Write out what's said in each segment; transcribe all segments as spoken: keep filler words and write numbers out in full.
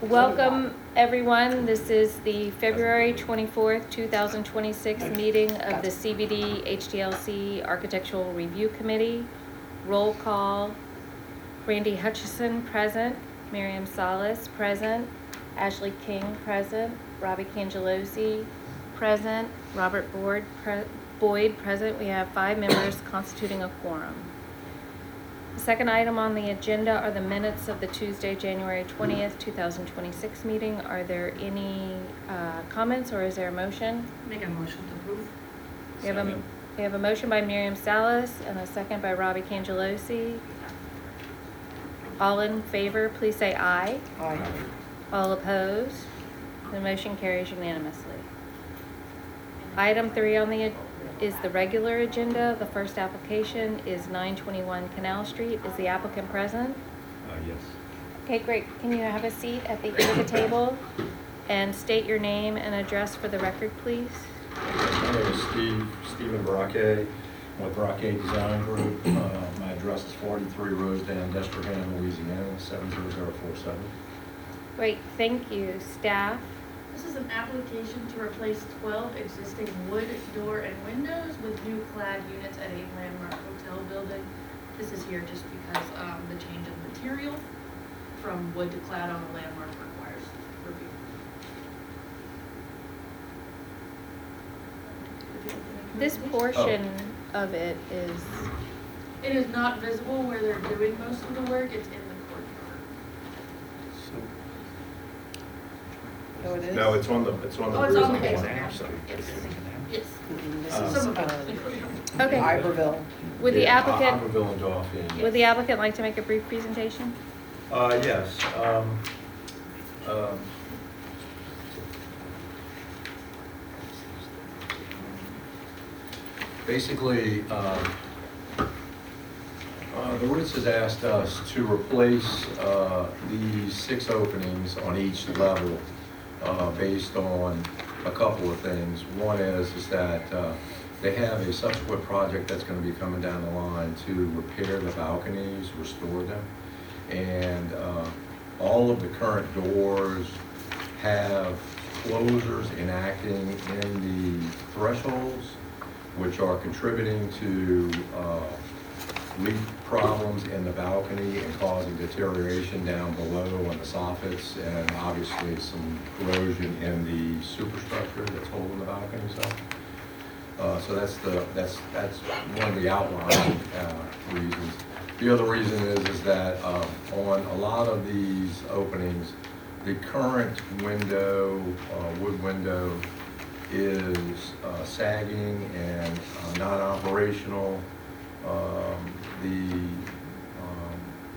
Welcome, everyone. This is the February twenty-fourth, two thousand twenty-six meeting of the C B D H D L C Architectural Review Committee. Roll call. Randy Hutchison, present. Miriam Salas, present. Ashley King, present. Robbie Cangelosi, present. Robert Boyd, pre- Boyd, present. We have five members constituting a quorum. The second item on the agenda are the minutes of the Tuesday, January twentieth, two thousand twenty-six meeting. Are there any uh, comments, or is there a motion? Make a motion to approve. We have a, we have a motion by Miriam Salas and a second by Robbie Cangelosi. All in favor, please say aye. Aye. All opposed? The motion carries unanimously. Item three on the is the regular agenda. The first application is nine twenty-one Canal Street. Is the applicant present? Uh, yes. Okay, great. Can you have a seat at the end of the table and state your name and address for the record, please? My name is Steve, Stephen Barake, with Barake Design Group. Uh, my address is forty-three Rosedale, Destrehan, Louisiana, seven zero zero four seven. Great, thank you. Staff? This is an application to replace twelve existing wood door and windows with new clad units at a Landmark Hotel building. This is here just because um, the change of material from wood to clad on the Landmark requires review. This portion of it is, It is not visible where they're doing most of the work. It's in the courtyard. Oh, it is? No, it's on the, it's on the Oh, it's on the roof. base. Yes. Yes. Mm, This Uh, is, Some- um, okay. Iberville. Would the Yeah, applicant, Iberville and Dauphin. would the applicant like to make a brief presentation? Uh, yes, um, um, basically, uh, uh, the Ritz has asked us to replace, uh, these six openings on each level, uh, based on a couple of things. One is, is that, uh, they have a subsequent project that's gonna be coming down the line to repair the balconies, restore them. And, uh, all of the current doors have closers enacting in the thresholds, which are contributing to uh, leak problems in the balcony and causing deterioration down below on the soffits, and obviously some corrosion in the superstructure that's holding the balconies up. Uh, so that's the that's that's one of the outlying uh, reasons. The other reason is is that um, on a lot of these openings, the current window, uh, wood window, is uh, sagging and uh, non-operational. Um, the um,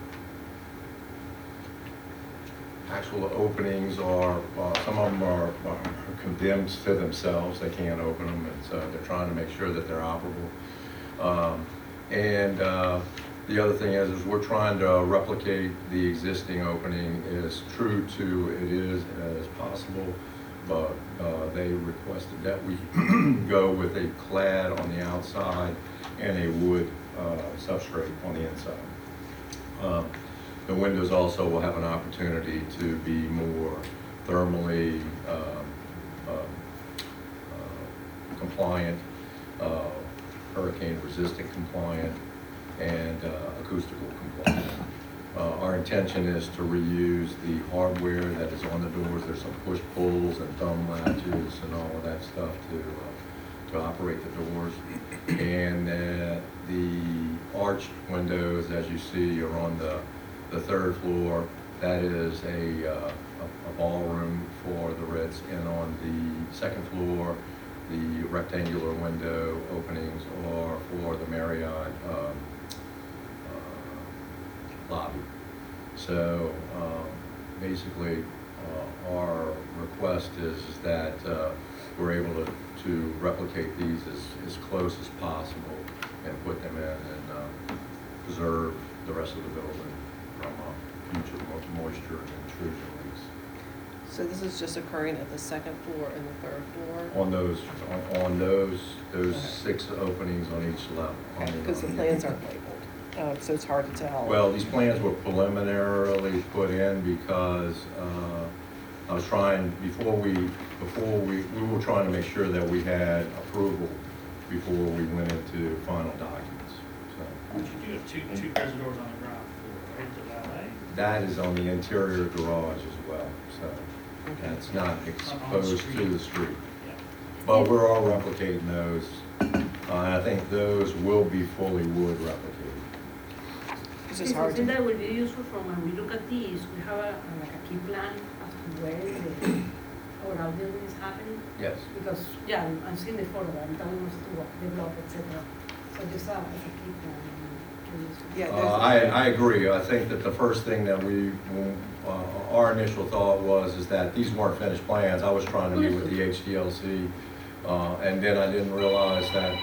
actual openings are, uh, some of them are, are condemned to themselves. They can't open them, and so they're trying to make sure that they're operable. Um, and uh, the other thing is, is we're trying to replicate the existing opening as true to it is as possible, but uh, they requested that we go with a clad on the outside and a wood uh, substrate on the inside. Um, the windows also will have an opportunity to be more thermally um, uh, uh, compliant, uh, hurricane resistant compliant, and uh, acoustical compliant. Uh, our intention is to reuse the hardware that is on the doors. There's some push pulls and thumb latches and all of that stuff to uh, to operate the doors. And uh, the arched windows, as you see, are on the the third floor. That is a, uh, a, a ballroom for the Ritz, and on the second floor, the rectangular window openings are for the Marriott um, uh, lobby. So um, basically, uh, our request is, is that uh, we're able to, to replicate these as, as close as possible and put them in and uh, preserve the rest of the building from uh, future mo- moisture and intrusion leaks. So this is just occurring at the second floor and the third floor? On those, on, on those, those Okay. six openings on each level. on the- Because the plans aren't labeled. uh, so it's hard to tell. Well, these plans were preliminarily put in because uh, I was trying, before we, before we, we were trying to make sure that we had approval before we went into final documents. So But you do have two, two pairs of doors on the ground floor, right, the valet? that is on the interior garage as well, so Okay. that's not exposed to the street. Yeah. But we're all replicating those. Uh, and I think those will be fully wood replicated. It's It's just hard something to, that will be useful for when we look at these, we have a, like a key plan as to where the, our outbuilding is happening. Yes. Because, yeah, I'm, I'm seeing the photo, I'm telling us to what, develop, et cetera. So just uh, as a key plan, I'm curious. Yeah, Uh, I, I agree. I think that the first thing that we, uh, our initial thought was is that these weren't finished plans. I was trying to meet with the H D L C, uh, and then I didn't realize that,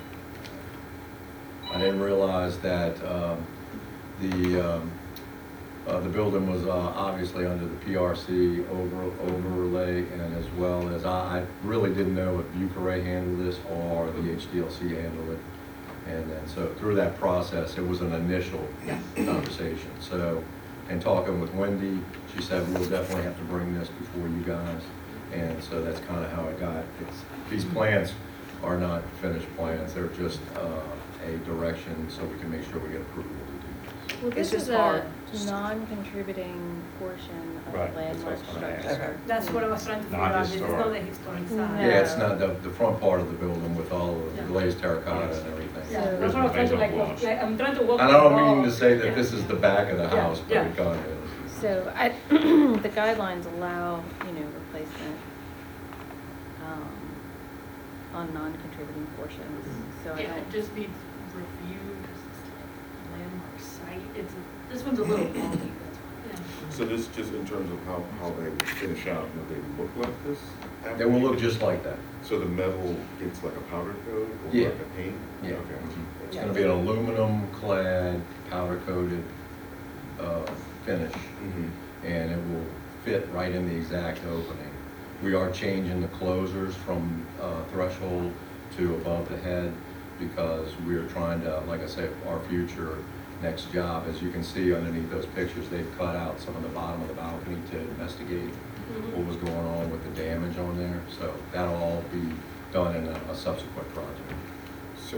I didn't realize that, um, the, um, uh, the building was, uh, obviously under the P R C over, overlay, and as well as, I, I really didn't know if Bucare handled this or the H D L C handled it. And then, so through that process, it was an initial conversation. So, in talking with Wendy, she said, we'll definitely have to bring this before you guys. And so that's kind of how it got. It's, these plans are not finished plans, they're just uh, a direction so we can make sure we get approval to do this. Well, It's this just is hard. a non-contributing portion of Right, the that's what I landmark was gonna ask. structure. Okay. That's what I was trying to figure out, this is not the Non-historic. historic No. side. Yeah, it's not the, the front part of the building with all of the Yeah. glazed terracotta and everything. Yeah, So- that's what I was trying to like, Basement walk- walls. like, I'm trying to walk. And I don't the mean wall. to say that Yeah. this is the back of the Yeah, house, but yeah. it kind of is. So I, the guidelines allow, you know, replacement um, on non-contributing portions, so I Yeah, it don't, just needs review, because it's like landmark site, it's, a- this one's a little wonky, that's why. Yeah. So this just in terms of how, how they would finish out, would they look like this? They will look just like that. So the metal gets like a powder coat or Yeah. like a paint? Yeah. Okay. It's gonna be an aluminum clad, powder coated, uh, finish, Mhm. and it will fit right in the exact opening. We are changing the closers from, uh, threshold to above the head, because we're trying to, like I said, our future next job, as you can see underneath those pictures, they've cut out some of the bottom of the balcony to investigate what was going on with the damage on there, so that'll all be done in a, a subsequent project. So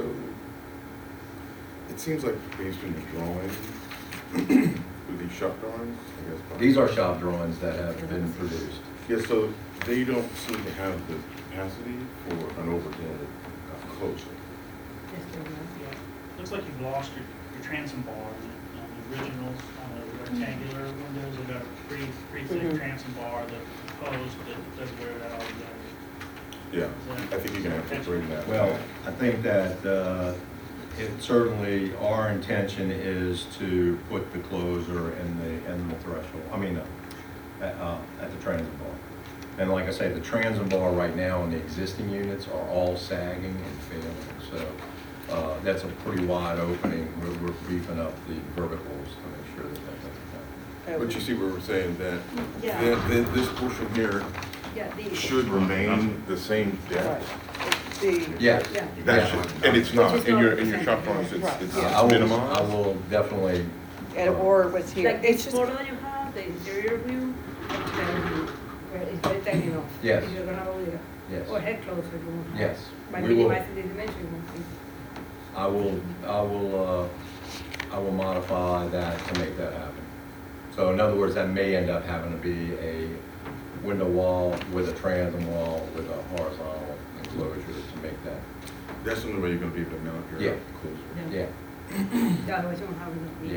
it seems like based on your drawings, with these shop drawings, I guess. These are shop drawings that have been produced. Yeah, so they don't seem to have the capacity for an overhead uh, closure. Just the one. Yeah. Looks like you've lost your, your transom bar on the, on the originals, on the rectangular windows, they've got a pretty, pretty thick Mhm. transom bar, the proposed that doesn't wear that all together. Yeah, I think you're gonna have to bring that. Well, back. I think that uh, it certainly, our intention is to put the closer in the, in the threshold, I mean, uh, at, uh, at the transom bar. And like I say, the transom bar right now in the existing units are all sagging and failing, so uh, that's a pretty wide opening. We're, we're beefing up the verticals to make sure that that doesn't happen. uh, But you see where we're saying that, Yeah. that, that this portion here Yeah, the. should remain the same right. depth. The, Yeah. Yeah. That should, and it's not, Which is in your, not in your the shop same. drawings, it's, Right. it's Yeah, I will, minimized. I will definitely, and or what's here, Like it's this just, photo that you have, the interior view, that's better view, where it's very tiny enough. Yes. If you're gonna go there. yes. Or head closer, you won't have. Yes, By we will. minimizing the dimension, you won't see. I will, I will, uh, I will modify that to make that happen. So in other words, that may end up having to be a window wall with a transom wall with a horizontal enclosure to make that, That's the only way you're gonna be able to mount your Yeah. closer. yeah, Yeah, otherwise you won't have enough yeah. meat.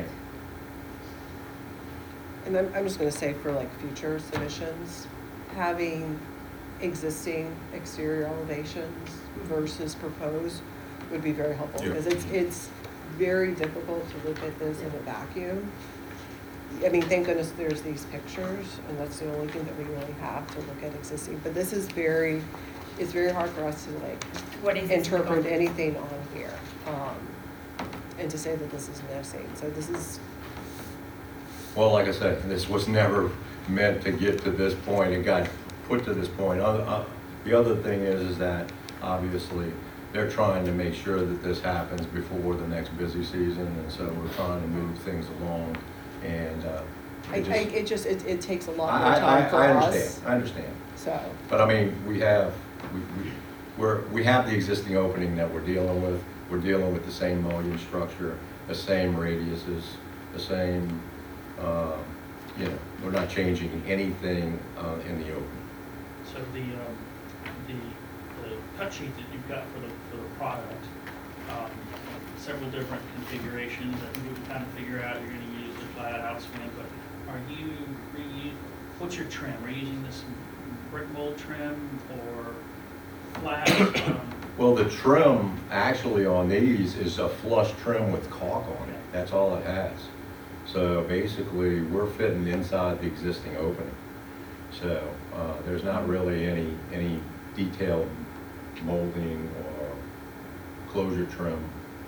and I'm, I'm just gonna say for like future submissions, having existing exterior elevations versus proposed would be very helpful, Yeah. because it's, it's very difficult to look at this in a vacuum. I mean, thank goodness there's these pictures, and that's the only thing that we really have to look at existing, but this is very, it's very hard for us to like What is this interpret about? anything on here, um, and to say that this is missing, so this is, Well, like I said, this was never meant to get to this point. It got put to this point. Uh, uh, The other thing is, is that obviously, they're trying to make sure that this happens before the next busy season, and so we're trying to move things along, and, uh, I, it I, just. it just, it, it takes a lot I, more I, time for I us, understand, I understand. so. But I mean, we have, we, we, we're, we have the existing opening that we're dealing with. We're dealing with the same volume structure, the same radiuses, the same, uh, you know, we're not changing anything, uh, in the opening. So the, um, the, the cut sheet that you've got for the, for the product, um, several different configurations, I think we can kind of figure out you're gonna use the flat out swing, but are you, reuse, what's your trim? Are you using this brick mold trim or flat? Um, Well, the trim actually on these is a flush trim with caulk on it. That's all it has. So basically, we're fitting inside the existing opening. So uh, there's not really any, any detailed molding or closure trim.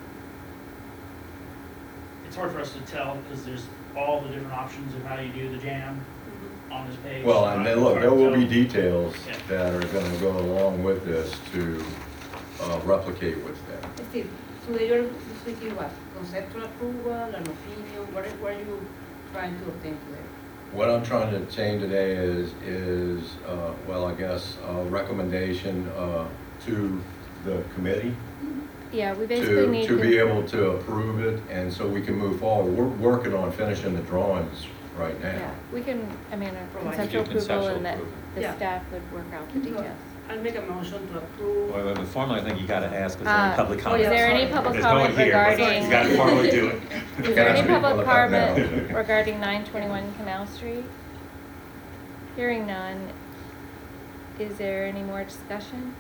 It's hard for us to tell because there's all the different options of how you do the jam on this page. Well, so and it's then look, hard there to will be tell. details Yeah. that are gonna go along with this to uh, replicate what's there. Steve, so they are seeking what? Conceptual approval, an opinion, what are, what are you trying to obtain today? What I'm trying to obtain today is, is, uh, well, I guess, a recommendation uh, to the committee Yeah, we basically to, need to be to, able to approve it, and so we can move forward. We're working on finishing the drawings right yeah, now. we can, I mean, a Provide- conceptual We do approval conceptual and that approval. the Yeah. staff would work out the details. I'll make a motion to approve. Well, but formally, I think you gotta ask, is there Uh, any public oh, comment? yeah, Is there any sorry. public There's no one comment here, but regarding? You gotta formally do it. Is Can there I any speak public on that now? comment regarding nine twenty-one Canal Street? Hearing none, is there any more discussion?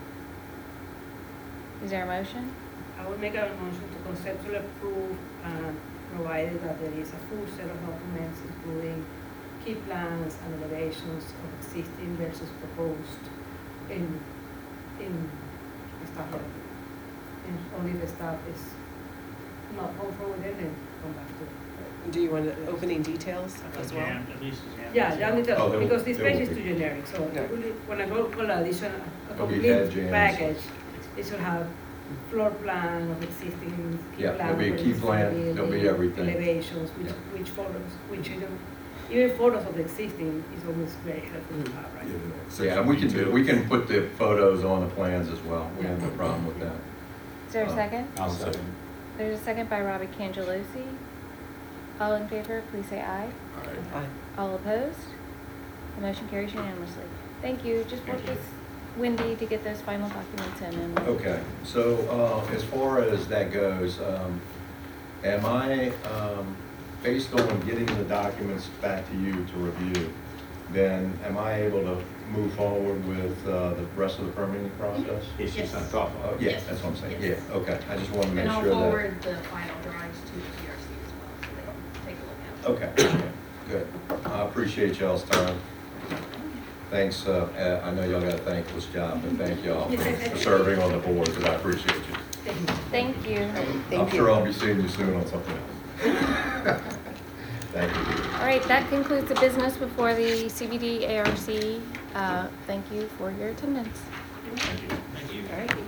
Is there a motion? I will make a motion to conceptually approve, and provided that there is a full set of documents, including key plans and elevations of existing versus proposed in, in the staff level. And only the staff is not comfortable with it, then come back to it. Do you want opening details A as well? jam, at least a jam. Yeah, yeah, Oh, details, there- because this there page will is be. too generic, so Yeah. it really, when I go for the addition, a There'll be head complete jams. package, it should have floor plan of existing key Yeah, plan. there'll be a of key existing plan, there'll be building, everything. Elevations, which, Yeah. which photos, which, you know, even photos of the existing is always very helpful to have, right? Yeah, and we can, do- we can put the photos on the plans as well. We have no problem with that. Is there a Uh, second? I'll second. There's a second by Robbie Cangelosi. All in favor, please say aye. Aye. All opposed? The motion carries unanimously. Thank you. Just work Thank you. with Wendy to get those final documents in and. we'll- Okay, so uh, as far as that goes, um, am I, um, based on getting the documents back to you to review, then am I able to move forward with uh, the rest of the permitting process? If she Yes. signs off on Oh, it. yeah, that's what I'm saying, yeah, Yes. okay, I just wanted to make And I'll sure that. forward the final drawings to the P R C as well, so they can take a look at it. Okay, good, I appreciate y'all's time. Thanks, uh, uh, I know y'all got a thankless job, but thank y'all for serving on the board, because I appreciate you. Thank you. I'm Thank sure you. I'll be seeing you soon on something else. Thank you. All right, that concludes the business before the C B D A R C. Uh, Thank you for your attendance. Thank you.